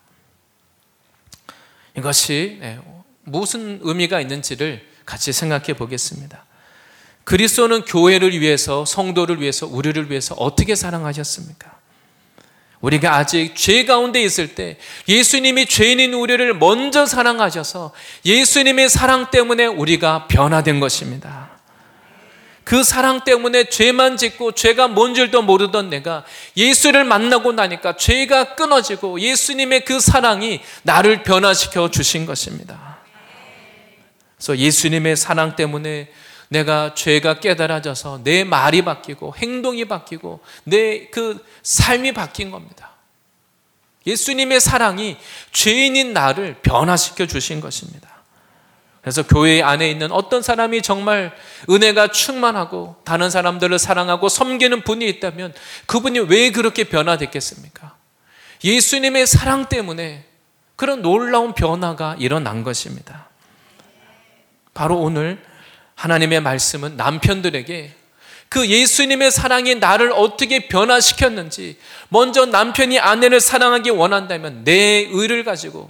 이것이 무슨 의미가 있는지를 같이 생각해 보겠습니다. 그리스도는 교회를 위해서, 성도를 위해서, 우리를 위해서 어떻게 사랑하셨습니까? 우리가 아직 죄 가운데 있을 때 예수님이 죄인인 우리를 먼저 사랑하셔서 예수님의 사랑 때문에 우리가 변화된 것입니다. 그 사랑 때문에 죄만 짓고 죄가 뭔 줄도 모르던 내가 예수를 만나고 나니까 죄가 끊어지고 예수님의 그 사랑이 나를 변화시켜 주신 것입니다. 그래서 예수님의 사랑 때문에 내가 죄가 깨달아져서 내 말이 바뀌고 행동이 바뀌고 내 그 삶이 바뀐 겁니다. 예수님의 사랑이 죄인인 나를 변화시켜 주신 것입니다. 그래서 교회 안에 있는 어떤 사람이 정말 은혜가 충만하고 다른 사람들을 사랑하고 섬기는 분이 있다면 그분이 왜 그렇게 변화됐겠습니까? 예수님의 사랑 때문에 그런 놀라운 변화가 일어난 것입니다. 바로 오늘 하나님의 말씀은 남편들에게 그 예수님의 사랑이 나를 어떻게 변화시켰는지, 먼저 남편이 아내를 사랑하기 원한다면 내 의를 가지고,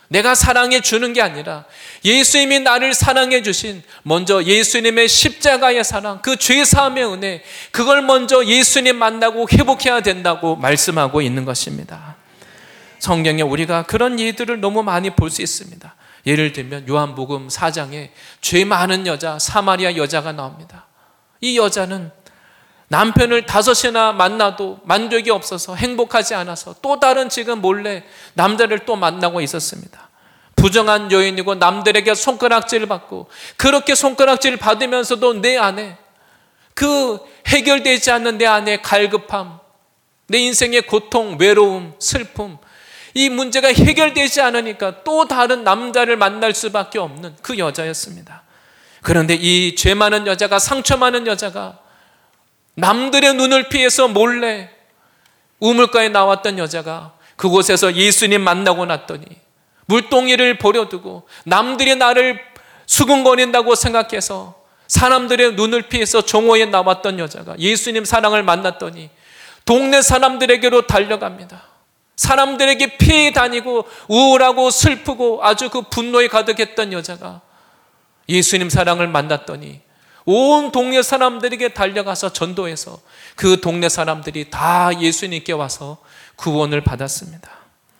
내가 사랑해 주는 게 아니라 예수님이 나를 사랑해 주신 먼저 예수님의 십자가의 사랑, 그 죄사함의 은혜, 그걸 먼저 예수님 만나고 회복해야 된다고 말씀하고 있는 것입니다. 성경에 우리가 그런 예들을 너무 많이 볼 수 있습니다. 예를 들면 요한복음 4장에 죄 많은 여자, 사마리아 여자가 나옵니다. 이 여자는 남편을 5이나 만나도 만족이 없어서 행복하지 않아서 또 다른 지금 몰래 남자를 또 만나고 있었습니다. 부정한 여인이고 남들에게 손가락질을 받고, 그렇게 손가락질을 받으면서도 내 안에 그 해결되지 않는 내 안에 갈급함, 내 인생의 고통, 외로움, 슬픔, 이 문제가 해결되지 않으니까 또 다른 남자를 만날 수밖에 없는 그 여자였습니다. 그런데 이 죄 많은 여자가, 상처 많은 여자가 남들의 눈을 피해서 몰래 우물가에 나왔던 여자가 그곳에서 예수님 만나고 났더니 물동이를 버려두고 남들이 나를 수군거린다고 생각해서 사람들의 눈을 피해서 종호에 나왔던 여자가 예수님 사랑을 만났더니 동네 사람들에게로 달려갑니다. 사람들에게 피해 다니고 우울하고 슬프고 아주 그 분노에 가득했던 여자가 예수님 사랑을 만났더니 온 동네 사람들에게 달려가서 전도해서 그 동네 사람들이 다 예수님께 와서 구원을 받았습니다.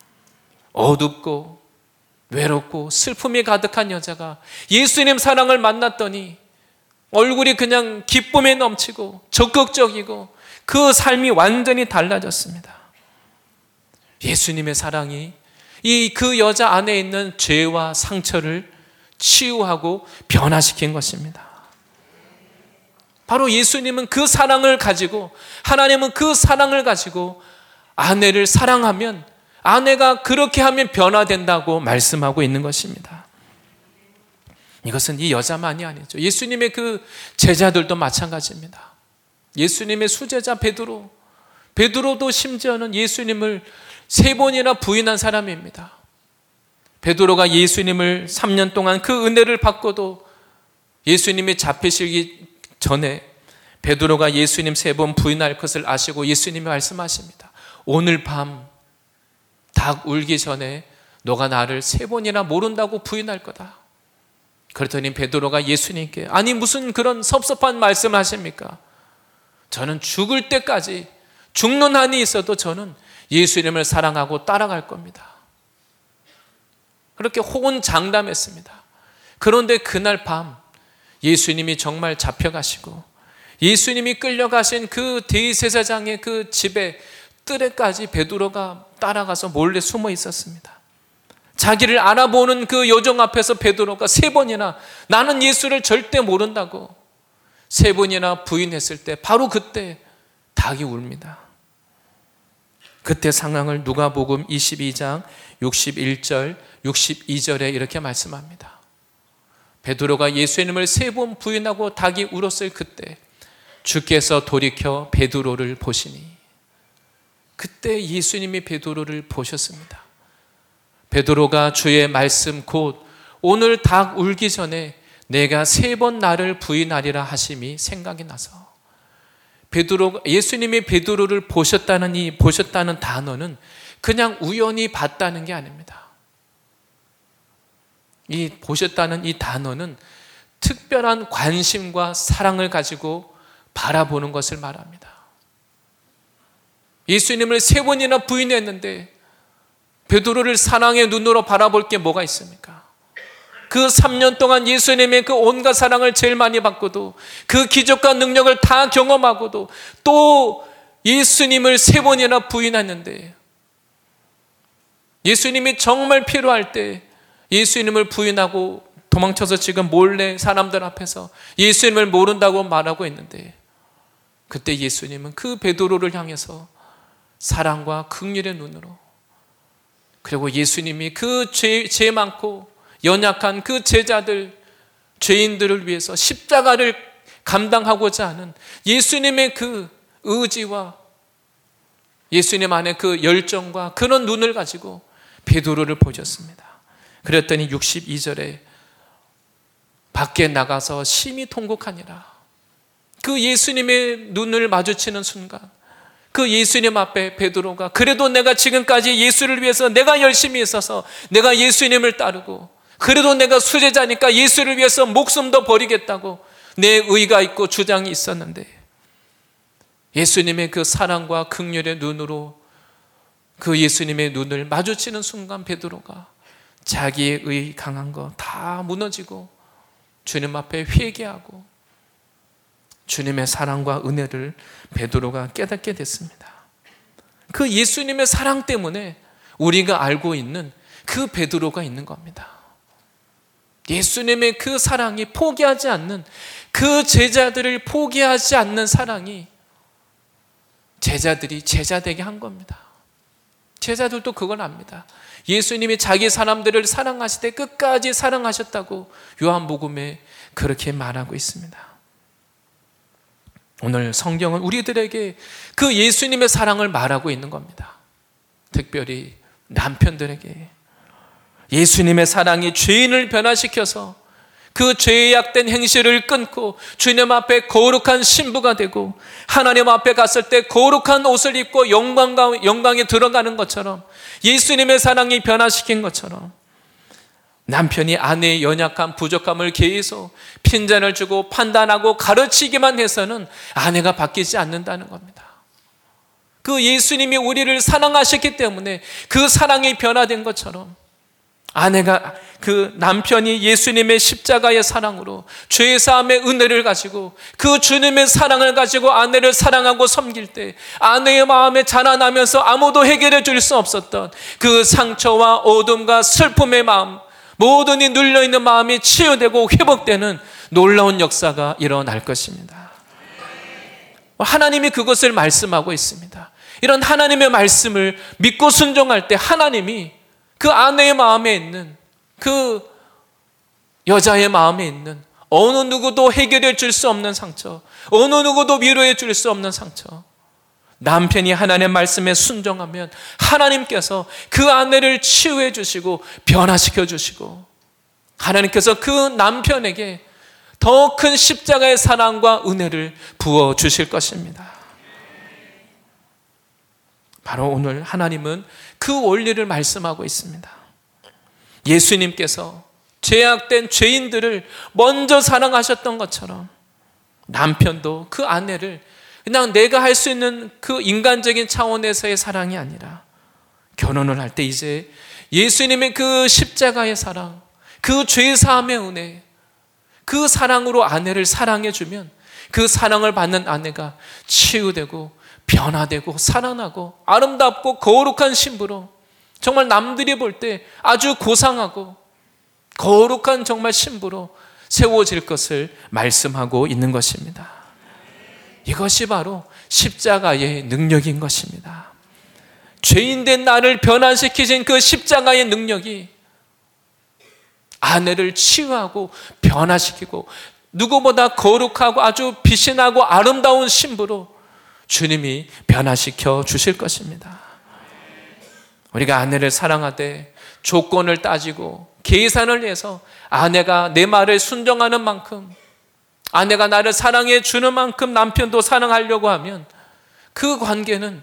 어둡고 외롭고 슬픔이 가득한 여자가 예수님 사랑을 만났더니 얼굴이 그냥 기쁨에 넘치고 적극적이고 그 삶이 완전히 달라졌습니다. 예수님의 사랑이 그 여자 안에 있는 죄와 상처를 치유하고 변화시킨 것입니다. 바로 예수님은 그 사랑을 가지고, 하나님은 그 사랑을 가지고 아내를 사랑하면 아내가 그렇게 하면 변화된다고 말씀하고 있는 것입니다. 이것은 이 여자만이 아니죠. 예수님의 그 제자들도 마찬가지입니다. 예수님의 수제자 베드로도 심지어는 예수님을 3번이나 부인한 사람입니다. 베드로가 예수님을 3년 동안 그 은혜를 받고도 예수님이 잡히시기 전에 베드로가 예수님 3번 부인할 것을 아시고 예수님이 말씀하십니다. 오늘 밤 닭 울기 전에 너가 나를 3번이나 모른다고 부인할 거다. 그랬더니 베드로가 예수님께 아니 무슨 그런 섭섭한 말씀을 하십니까? 저는 죽을 때까지 죽는 한이 있어도 저는 예수님을 사랑하고 따라갈 겁니다. 그렇게 호언장담했습니다. 그런데 그날 밤 예수님이 정말 잡혀가시고 예수님이 끌려가신 그 대제사장의 그 집에 뜰에까지 베드로가 따라가서 몰래 숨어 있었습니다. 자기를 알아보는 그 요정 앞에서 베드로가 3번이나 나는 예수를 절대 모른다고 3번이나 부인했을 때 바로 그때 닭이 울입니다. 그때 상황을 누가복음 22장 61절 62절에 이렇게 말씀합니다. 베드로가 예수님을 3번 부인하고 닭이 울었을 그때 주께서 돌이켜 베드로를 보시니, 그때 예수님이 베드로를 보셨습니다. 베드로가 주의 말씀 곧 오늘 닭 울기 전에 내가 3번 나를 부인하리라 하심이 생각이 나서 예수님이 베드로를 보셨다는 단어는 그냥 우연히 봤다는 게 아닙니다. 이 보셨다는 이 단어는 특별한 관심과 사랑을 가지고 바라보는 것을 말합니다. 예수님을 3번이나 부인했는데 베드로를 사랑의 눈으로 바라볼 게 뭐가 있습니까? 그 3년 동안 예수님의 그 온갖 사랑을 제일 많이 받고도 그 기적과 능력을 다 경험하고도 또 예수님을 3번이나 부인했는데 예수님이 정말 필요할 때 예수님을 부인하고 도망쳐서 지금 몰래 사람들 앞에서 예수님을 모른다고 말하고 있는데 그때 예수님은 그 베드로를 향해서 사랑과 긍휼의 눈으로, 그리고 예수님이 그 죄 많고 연약한 그 제자들, 죄인들을 위해서 십자가를 감당하고자 하는 예수님의 그 의지와 예수님 안에 그 열정과 그런 눈을 가지고 베드로를 보셨습니다. 그랬더니 62절에 밖에 나가서 심히 통곡하니라. 그 예수님의 눈을 마주치는 순간 그 예수님 앞에 베드로가 그래도 내가 지금까지 예수를 위해서 내가 열심히 있어서 내가 예수님을 따르고 그래도 내가 수제자니까 예수를 위해서 목숨도 버리겠다고 내 의가 있고 주장이 있었는데 예수님의 그 사랑과 긍휼의 눈으로 그 예수님의 눈을 마주치는 순간 베드로가 자기의 의 강한 거 다 무너지고 주님 앞에 회개하고 주님의 사랑과 은혜를 베드로가 깨닫게 됐습니다. 그 예수님의 사랑 때문에 우리가 알고 있는 그 베드로가 있는 겁니다. 예수님의 그 사랑이 포기하지 않는 그 제자들을 포기하지 않는 사랑이 제자들이 제자 되게 한 겁니다. 제자들도 그걸 압니다. 예수님이 자기 사람들을 사랑하실 때 끝까지 사랑하셨다고 요한복음에 그렇게 말하고 있습니다. 오늘 성경은 우리들에게 그 예수님의 사랑을 말하고 있는 겁니다. 특별히 남편들에게 예수님의 사랑이 죄인을 변화시켜서 그 죄악된 행실을 끊고 주님 앞에 거룩한 신부가 되고 하나님 앞에 갔을 때 거룩한 옷을 입고 영광에 들어가는 것처럼 예수님의 사랑이 변화시킨 것처럼 남편이 아내의 연약한 부족함을 계속 핀잔을 주고 판단하고 가르치기만 해서는 아내가 바뀌지 않는다는 겁니다. 그 예수님이 우리를 사랑하셨기 때문에 그 사랑이 변화된 것처럼 아내가 그 남편이 예수님의 십자가의 사랑으로 죄사함의 은혜를 가지고 그 주님의 사랑을 가지고 아내를 사랑하고 섬길 때 아내의 마음에 자라나면서 아무도 해결해 줄 수 없었던 그 상처와 어둠과 슬픔의 마음 모든 이 눌려있는 마음이 치유되고 회복되는 놀라운 역사가 일어날 것입니다. 하나님이 그것을 말씀하고 있습니다. 이런 하나님의 말씀을 믿고 순종할 때 하나님이 그 아내의 마음에 있는 그 여자의 마음에 있는 어느 누구도 해결해 줄 수 없는 상처, 어느 누구도 위로해 줄 수 없는 상처, 남편이 하나님의 말씀에 순종하면 하나님께서 그 아내를 치유해 주시고 변화시켜 주시고 하나님께서 그 남편에게 더 큰 십자가의 사랑과 은혜를 부어 주실 것입니다. 바로 오늘 하나님은 그 원리를 말씀하고 있습니다. 예수님께서 죄악된 죄인들을 먼저 사랑하셨던 것처럼 남편도 그 아내를 그냥 내가 할 수 있는 그 인간적인 차원에서의 사랑이 아니라 결혼을 할 때 이제 예수님의 그 십자가의 사랑, 그 죄사함의 은혜, 그 사랑으로 아내를 사랑해주면 그 사랑을 받는 아내가 치유되고 변화되고 살아나고 아름답고 거룩한 신부로 정말 남들이 볼 때 아주 고상하고 거룩한 정말 신부로 세워질 것을 말씀하고 있는 것입니다. 이것이 바로 십자가의 능력인 것입니다. 죄인된 나를 변화시키신 그 십자가의 능력이 아내를 치유하고 변화시키고 누구보다 거룩하고 아주 빛이 나고 아름다운 신부로 주님이 변화시켜 주실 것입니다. 우리가 아내를 사랑하되 조건을 따지고 계산을 해서 아내가 내 말을 순종하는 만큼 아내가 나를 사랑해 주는 만큼 남편도 사랑하려고 하면 그 관계는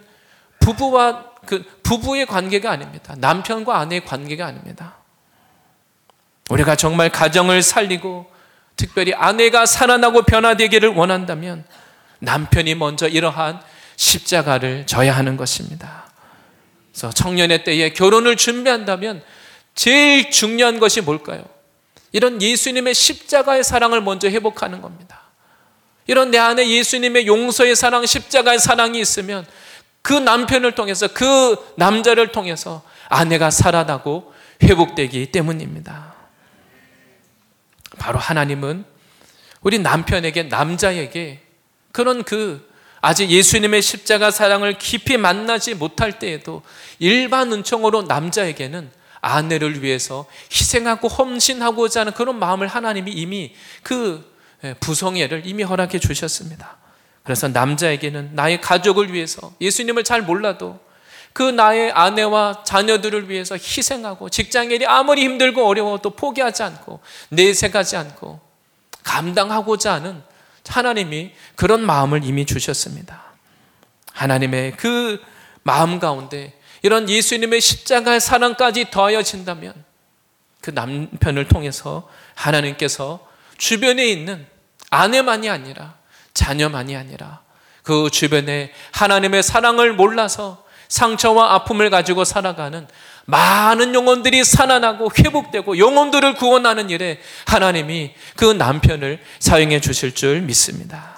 부부의 관계가 아닙니다. 남편과 아내의 관계가 아닙니다. 우리가 정말 가정을 살리고 특별히 아내가 살아나고 변화되기를 원한다면 남편이 먼저 이러한 십자가를 져야 하는 것입니다. 그래서 청년의 때에 결혼을 준비한다면 제일 중요한 것이 뭘까요? 이런 예수님의 십자가의 사랑을 먼저 회복하는 겁니다. 이런 내 안에 예수님의 용서의 사랑, 십자가의 사랑이 있으면 그 남편을 통해서 그 남자를 통해서 아내가 살아나고 회복되기 때문입니다. 바로 하나님은 우리 남편에게, 남자에게 그런 아직 예수님의 십자가 사랑을 깊이 만나지 못할 때에도 일반 은총으로 남자에게는 아내를 위해서 희생하고 헌신하고자 하는 그런 마음을 하나님이 이미 그 부성애를 이미 허락해 주셨습니다. 그래서 남자에게는 나의 가족을 위해서 예수님을 잘 몰라도 그 나의 아내와 자녀들을 위해서 희생하고 직장일이 아무리 힘들고 어려워도 포기하지 않고 내색하지 않고 감당하고자 하는 하나님이 그런 마음을 이미 주셨습니다. 하나님의 그 마음 가운데 이런 예수님의 십자가의 사랑까지 더하여진다면 그 남편을 통해서 하나님께서 주변에 있는 아내만이 아니라 자녀만이 아니라 그 주변에 하나님의 사랑을 몰라서 상처와 아픔을 가지고 살아가는 많은 영혼들이 살아나고 회복되고 영혼들을 구원하는 일에 하나님이 그 남편을 사용해 주실 줄 믿습니다.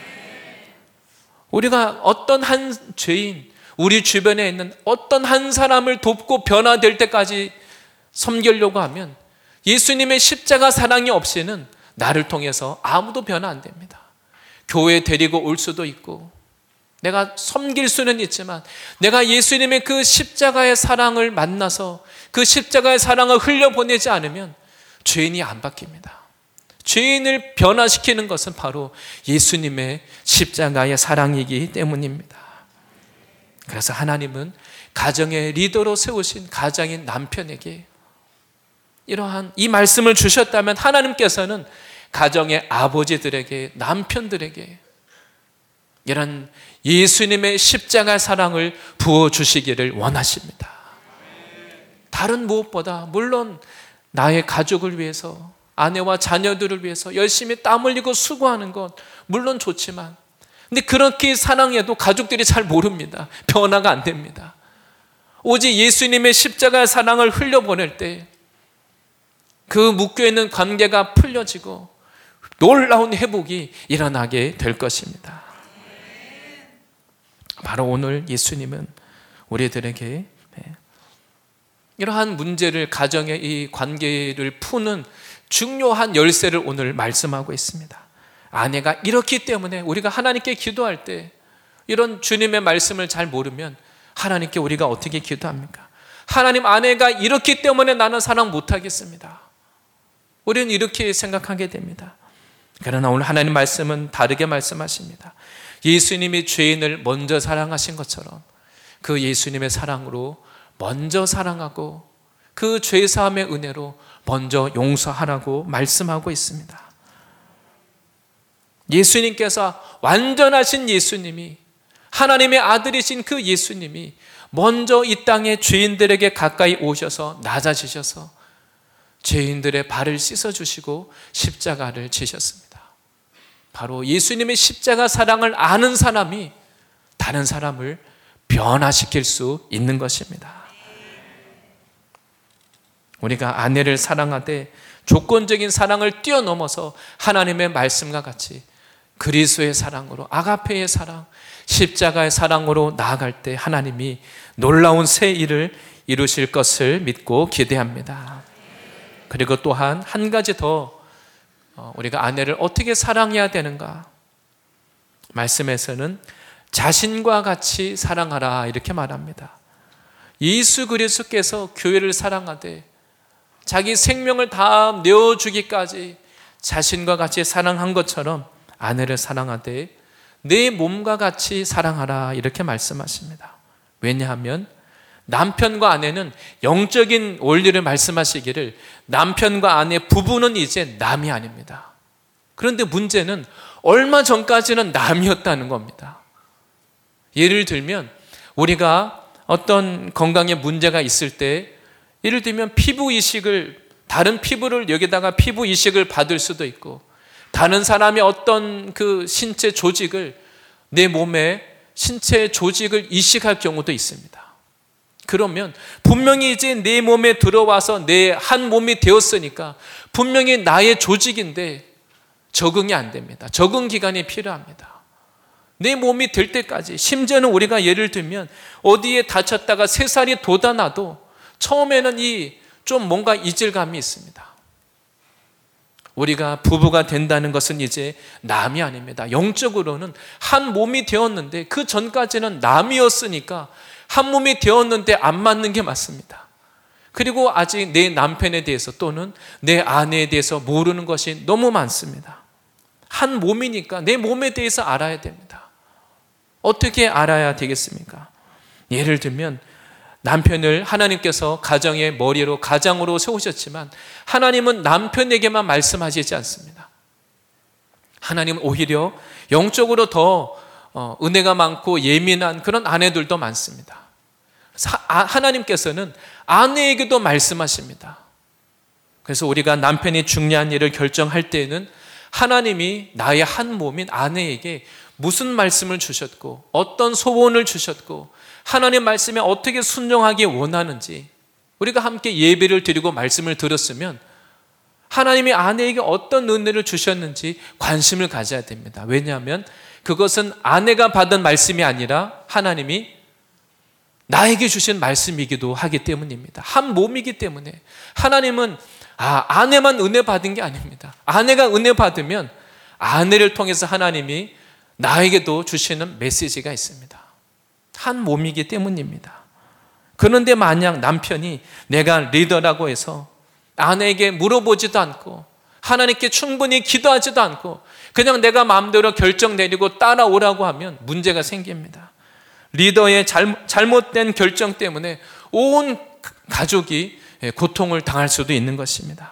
우리가 어떤 한 죄인, 우리 주변에 있는 어떤 한 사람을 돕고 변화될 때까지 섬기려고 하면 예수님의 십자가 사랑이 없이는 나를 통해서 아무도 변화 안 됩니다. 교회 데리고 올 수도 있고 내가 섬길 수는 있지만 내가 예수님의 그 십자가의 사랑을 만나서 그 십자가의 사랑을 흘려보내지 않으면 죄인이 안 바뀝니다. 죄인을 변화시키는 것은 바로 예수님의 십자가의 사랑이기 때문입니다. 그래서 하나님은 가정의 리더로 세우신 가장인 남편에게 이러한 이 말씀을 주셨다면 하나님께서는 가정의 아버지들에게, 남편들에게 이런 예수님의 십자가 사랑을 부어주시기를 원하십니다. 다른 무엇보다 물론 나의 가족을 위해서, 아내와 자녀들을 위해서 열심히 땀 흘리고 수고하는 것 물론 좋지만, 근데 그렇게 사랑해도 가족들이 잘 모릅니다. 변화가 안 됩니다. 오직 예수님의 십자가의 사랑을 흘려보낼 때 그 묶여있는 관계가 풀려지고 놀라운 회복이 일어나게 될 것입니다. 바로 오늘 예수님은 우리들에게 이러한 문제를, 가정의 이 관계를 푸는 중요한 열쇠를 오늘 말씀하고 있습니다. 아내가 이렇기 때문에 우리가 하나님께 기도할 때 이런 주님의 말씀을 잘 모르면 하나님께 우리가 어떻게 기도합니까? 하나님, 아내가 이렇기 때문에 나는 사랑 못하겠습니다. 우리는 이렇게 생각하게 됩니다. 그러나 오늘 하나님 말씀은 다르게 말씀하십니다. 예수님이 죄인을 먼저 사랑하신 것처럼 그 예수님의 사랑으로 먼저 사랑하고 그 죄사함의 은혜로 먼저 용서하라고 말씀하고 있습니다. 예수님께서, 완전하신 예수님이, 하나님의 아들이신 그 예수님이 먼저 이 땅에 죄인들에게 가까이 오셔서 낮아지셔서 죄인들의 발을 씻어주시고 십자가를 지셨습니다. 바로 예수님의 십자가 사랑을 아는 사람이 다른 사람을 변화시킬 수 있는 것입니다. 우리가 아내를 사랑하되 조건적인 사랑을 뛰어넘어서 하나님의 말씀과 같이 그리스도의 사랑으로, 아가페의 사랑, 십자가의 사랑으로 나아갈 때 하나님이 놀라운 새 일을 이루실 것을 믿고 기대합니다. 그리고 또한 한 가지 더, 우리가 아내를 어떻게 사랑해야 되는가? 말씀에서는 자신과 같이 사랑하라 이렇게 말합니다. 예수 그리스도께서 교회를 사랑하되 자기 생명을 다 내어주기까지 자신과 같이 사랑한 것처럼 아내를 사랑하되 내 몸과 같이 사랑하라 이렇게 말씀하십니다. 왜냐하면 남편과 아내는 영적인 원리를 말씀하시기를 남편과 아내 부부는 이제 남이 아닙니다. 그런데 문제는 얼마 전까지는 남이었다는 겁니다. 예를 들면 우리가 어떤 건강에 문제가 있을 때, 예를 들면 피부 이식을, 다른 피부를 여기다가 피부 이식을 받을 수도 있고, 다른 사람이 어떤 그 신체 조직을, 내 몸에 신체 조직을 이식할 경우도 있습니다. 그러면 분명히 이제 내 몸에 들어와서 내 한 몸이 되었으니까 분명히 나의 조직인데 적응이 안 됩니다. 적응 기간이 필요합니다. 내 몸이 될 때까지, 심지어는 우리가 예를 들면 어디에 다쳤다가 새살이 돋아나도 처음에는 좀 뭔가 이질감이 있습니다. 우리가 부부가 된다는 것은 이제 남이 아닙니다. 영적으로는 한 몸이 되었는데 그 전까지는 남이었으니까 한 몸이 되었는데 안 맞는 게 맞습니다. 그리고 아직 내 남편에 대해서 또는 내 아내에 대해서 모르는 것이 너무 많습니다. 한 몸이니까 내 몸에 대해서 알아야 됩니다. 어떻게 알아야 되겠습니까? 예를 들면 남편을 하나님께서 가정의 머리로, 가장으로 세우셨지만 하나님은 남편에게만 말씀하시지 않습니다. 하나님은 오히려 영적으로 더 은혜가 많고 예민한 그런 아내들도 많습니다. 하나님께서는 아내에게도 말씀하십니다. 그래서 우리가 남편이 중요한 일을 결정할 때에는 하나님이 나의 한 몸인 아내에게 무슨 말씀을 주셨고 어떤 소원을 주셨고 하나님 말씀에 어떻게 순종하기 원하는지 우리가 함께 예배를 드리고 말씀을 들었으면 하나님이 아내에게 어떤 은혜를 주셨는지 관심을 가져야 됩니다. 왜냐하면 그것은 아내가 받은 말씀이 아니라 하나님이 나에게 주신 말씀이기도 하기 때문입니다. 한 몸이기 때문에 하나님은 아내만 은혜 받은 게 아닙니다. 아내가 은혜 받으면 아내를 통해서 하나님이 나에게도 주시는 메시지가 있습니다. 한 몸이기 때문입니다. 그런데 만약 남편이 내가 리더라고 해서 아내에게 물어보지도 않고 하나님께 충분히 기도하지도 않고 그냥 내가 마음대로 결정 내리고 따라오라고 하면 문제가 생깁니다. 리더의 잘못된 결정 때문에 온 가족이 고통을 당할 수도 있는 것입니다.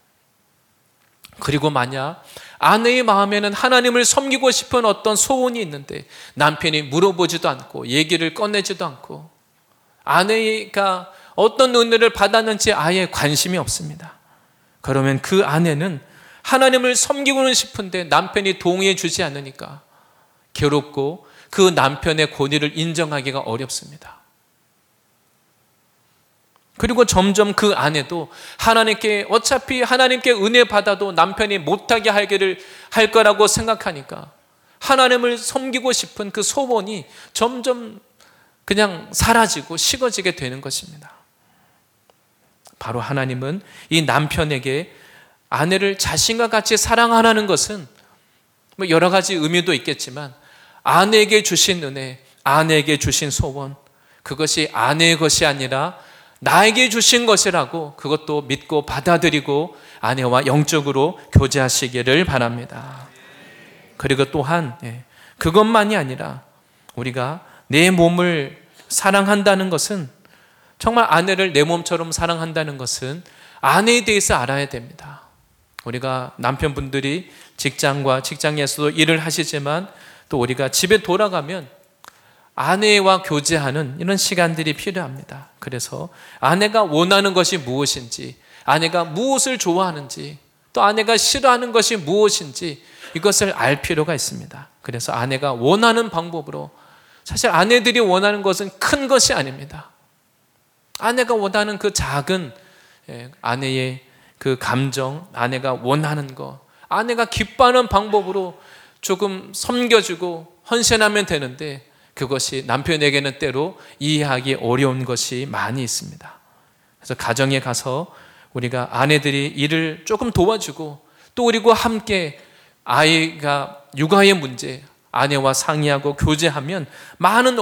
그리고 만약 아내의 마음에는 하나님을 섬기고 싶은 어떤 소원이 있는데 남편이 물어보지도 않고 얘기를 꺼내지도 않고 아내가 어떤 은혜를 받았는지 아예 관심이 없습니다. 그러면 그 아내는 하나님을 섬기고는 싶은데 남편이 동의해 주지 않으니까 괴롭고 그 남편의 권위를 인정하기가 어렵습니다. 그리고 점점 그 아내도 어차피 하나님께 은혜 받아도 남편이 못하게 할 거라고 생각하니까 하나님을 섬기고 싶은 그 소원이 점점 그냥 사라지고 식어지게 되는 것입니다. 바로 하나님은 이 남편에게 아내를 자신과 같이 사랑하라는 것은 여러 가지 의미도 있겠지만 아내에게 주신 은혜, 아내에게 주신 소원, 그것이 아내의 것이 아니라 나에게 주신 것이라고 그것도 믿고 받아들이고 아내와 영적으로 교제하시기를 바랍니다. 그리고 또한 그것만이 아니라 우리가 내 몸을 사랑한다는 것은 정말 아내를 내 몸처럼 사랑한다는 것은 아내에 대해서 알아야 됩니다. 우리가 남편분들이 직장에서도 일을 하시지만 또 우리가 집에 돌아가면 아내와 교제하는 이런 시간들이 필요합니다. 그래서 아내가 원하는 것이 무엇인지, 아내가 무엇을 좋아하는지, 또 아내가 싫어하는 것이 무엇인지 이것을 알 필요가 있습니다. 그래서 아내가 원하는 방법으로, 사실 아내들이 원하는 것은 큰 것이 아닙니다. 아내가 원하는 그 작은 아내의 그 감정, 아내가 원하는 것, 아내가 기뻐하는 방법으로 조금 섬겨주고 헌신하면 되는데 그것이 남편에게는 때로 이해하기 어려운 것이 많이 있습니다. 그래서 가정에 가서 우리가 아내들이 일을 조금 도와주고 또 그리고 함께 아이가 육아의 문제, 아내와 상의하고 교제하면 많은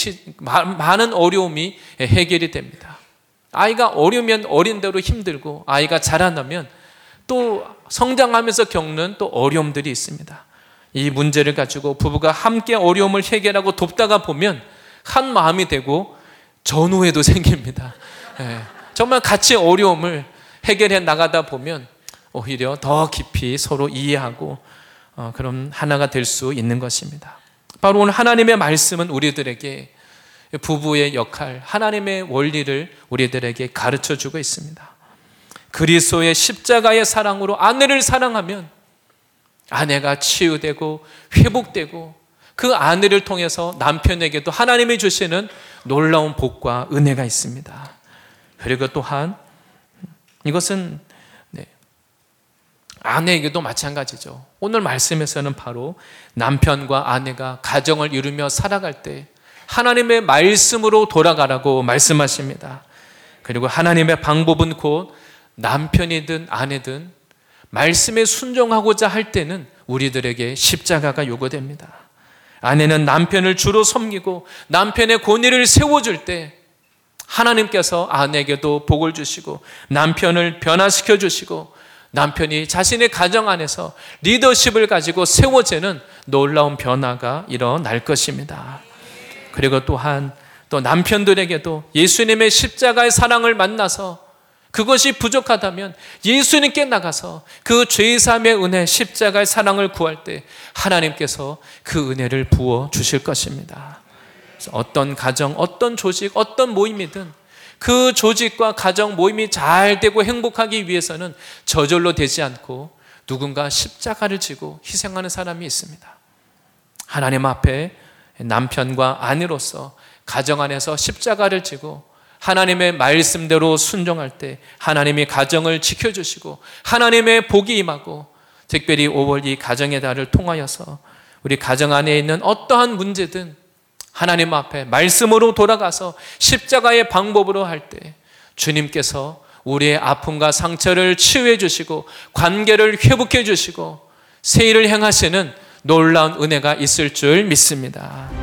어려움이 해결이 됩니다. 아이가 어리면 어린 대로 힘들고 아이가 자라나면 또 성장하면서 겪는 또 어려움들이 있습니다. 이 문제를 가지고 부부가 함께 어려움을 해결하고 돕다가 보면 한 마음이 되고 전우회도 생깁니다. 정말 같이 어려움을 해결해 나가다 보면 오히려 더 깊이 서로 이해하고 그런 하나가 될 수 있는 것입니다. 바로 오늘 하나님의 말씀은 우리들에게 부부의 역할, 하나님의 원리를 우리들에게 가르쳐주고 있습니다. 그리스도의 십자가의 사랑으로 아내를 사랑하면 아내가 치유되고 회복되고 그 아내를 통해서 남편에게도 하나님이 주시는 놀라운 복과 은혜가 있습니다. 그리고 또한 이것은 아내에게도 마찬가지죠. 오늘 말씀에서는 바로 남편과 아내가 가정을 이루며 살아갈 때 하나님의 말씀으로 돌아가라고 말씀하십니다. 그리고 하나님의 방법은 곧 남편이든 아내든 말씀에 순종하고자 할 때는 우리들에게 십자가가 요구됩니다. 아내는 남편을 주로 섬기고 남편의 권위를 세워줄 때 하나님께서 아내에게도 복을 주시고 남편을 변화시켜 주시고 남편이 자신의 가정 안에서 리더십을 가지고 세워지는 놀라운 변화가 일어날 것입니다. 그리고 또한 또 남편들에게도 예수님의 십자가의 사랑을 만나서 그것이 부족하다면 예수님께 나가서 그 죄사함의 은혜, 십자가의 사랑을 구할 때 하나님께서 그 은혜를 부어 주실 것입니다. 어떤 가정, 어떤 조직, 어떤 모임이든 그 조직과 가정, 모임이 잘 되고 행복하기 위해서는 저절로 되지 않고 누군가 십자가를 지고 희생하는 사람이 있습니다. 하나님 앞에 남편과 아내로서 가정 안에서 십자가를 지고 하나님의 말씀대로 순종할 때 하나님이 가정을 지켜주시고 하나님의 복이 임하고, 특별히 5월 이 가정의 달을 통하여서 우리 가정 안에 있는 어떠한 문제든 하나님 앞에 말씀으로 돌아가서 십자가의 방법으로 할 때 주님께서 우리의 아픔과 상처를 치유해 주시고 관계를 회복해 주시고 새 일을 행하시는 놀라운 은혜가 있을 줄 믿습니다.